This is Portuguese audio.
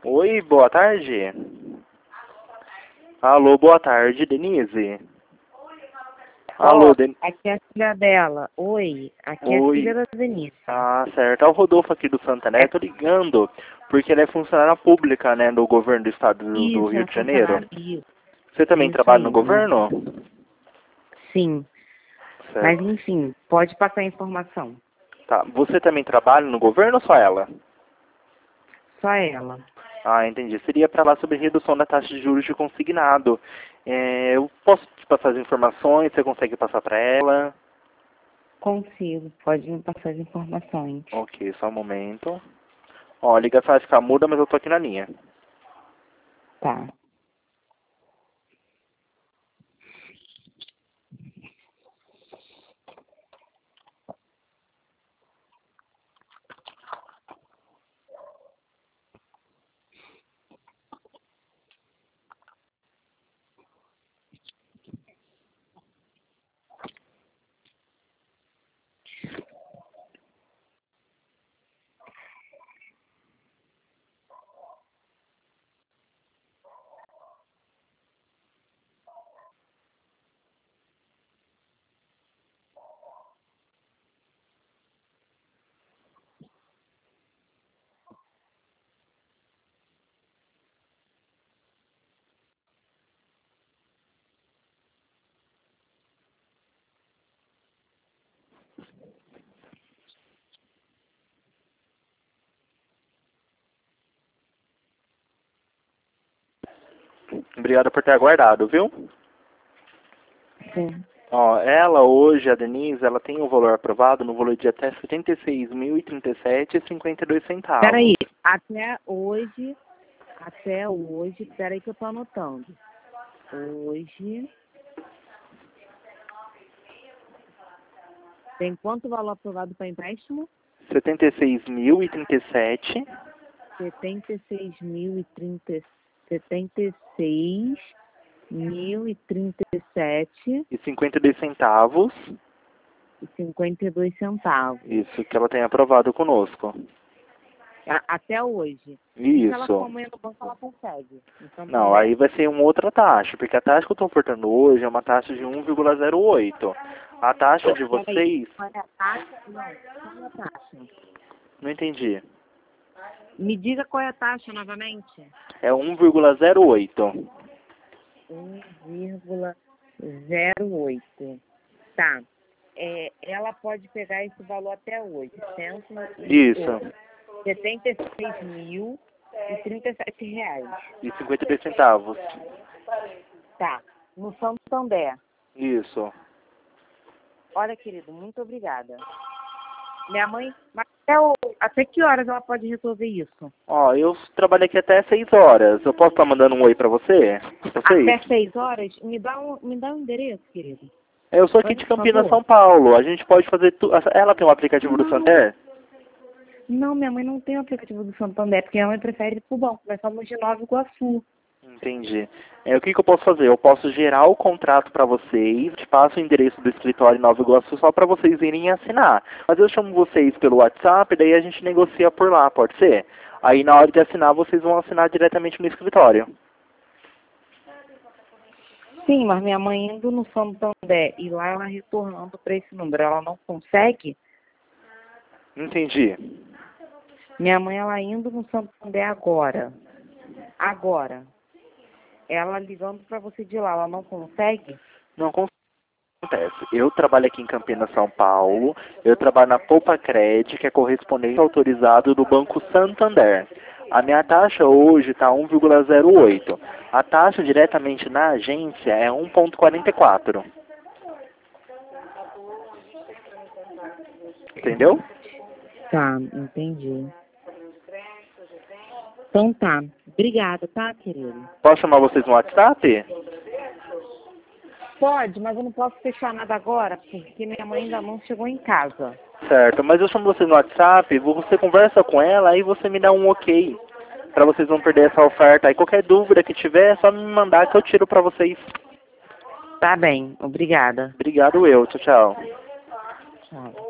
Oi, boa tarde. Alô, boa tarde, Denise. Alô, Aqui é a filha dela. Oi, aqui é a Oi. filha da Denise. Ah, certo. É o Rodolfo aqui do Santander. Tô ligando porque ele é funcionária pública, né, do governo do estado do Isso, Rio é de Janeiro. funcionário. Isso, Você também isso trabalha no aí. governo? Sim, mas Certo. enfim, pode passar a informação. Tá. Você também trabalha no governo ou só ela? Só ela. Ah, entendi. Seria para falar sobre redução da taxa de juros de consignado. Eu posso te passar as informações, você consegue passar para ela? Consigo, pode me passar as informações. Ok, só um momento. Ó, a ligação vai ficar muda, mas eu tô aqui na linha. Tá. Obrigado por ter aguardado, viu? Sim. Ó, ela hoje, a Denise, ela tem um valor aprovado no valor de até R$ 76.037,52. Peraí, até hoje, peraí que eu tô anotando. Hoje, tem quanto valor aprovado para empréstimo? 76.037 76.037 e 52 centavos. e 52 centavos. Isso, que ela tem aprovado conosco. Até hoje. E se ela for Isso. amanhã no banco, ela consegue. Então, Não, aí vai ser uma outra taxa, porque a taxa que eu estou ofertando hoje é uma taxa de 1,08. A taxa de vocês... Qual é a taxa? Não, qual é a taxa? Não entendi. Me diga qual é a taxa novamente. É 1,08. 1,08. Tá. Ela pode pegar esse valor até hoje. Isso. R$ 76.037. E 52 centavos. Tá. No Santander. Isso. Olha, querido, muito obrigada. Minha mãe, mas até que horas ela pode resolver isso? Ó, eu trabalho aqui até 6 horas. Eu posso estar mandando um oi pra você? Pra Até vocês? 6 horas? Me dá um endereço, querido. Eu sou aqui de Por Campinas, favor. São Paulo. A gente pode fazer tudo. Ela tem um aplicativo do Santander? Não, minha mãe não tem o aplicativo do Santander, porque minha mãe prefere ir pro banco. Nós somos de Nova Iguaçu. Entendi. O que eu posso fazer? Eu posso gerar o contrato para vocês, te passo o endereço do escritório em Nova Iguaçu só para vocês irem assinar. Mas eu chamo vocês pelo WhatsApp, daí a gente negocia por lá, pode ser? Aí na hora de assinar, vocês vão assinar diretamente no escritório. Sim, mas minha mãe indo no Santander e lá ela retornando para esse número, ela não consegue? Entendi. Minha mãe, ela indo no Santander agora. Agora. Ela ligando para você de lá, ela não consegue? Não acontece. Eu trabalho aqui em Campinas, São Paulo. Eu trabalho na Poupa Cred, que é correspondente autorizado do Banco Santander. A minha taxa hoje está 1,08. A taxa diretamente na agência é 1,44. Entendeu? Tá, entendi. Então tá. Obrigada, tá, querido? Posso chamar vocês no WhatsApp? Pode, mas eu não posso fechar nada agora, porque minha mãe ainda não chegou em casa. Certo, mas eu chamo vocês no WhatsApp, você conversa com ela, aí você me dá um ok. Pra vocês não perder essa oferta. Aí qualquer dúvida que tiver, é só me mandar que eu tiro pra vocês. Tá bem, obrigada. Obrigado eu, tchau, tchau. Tchau.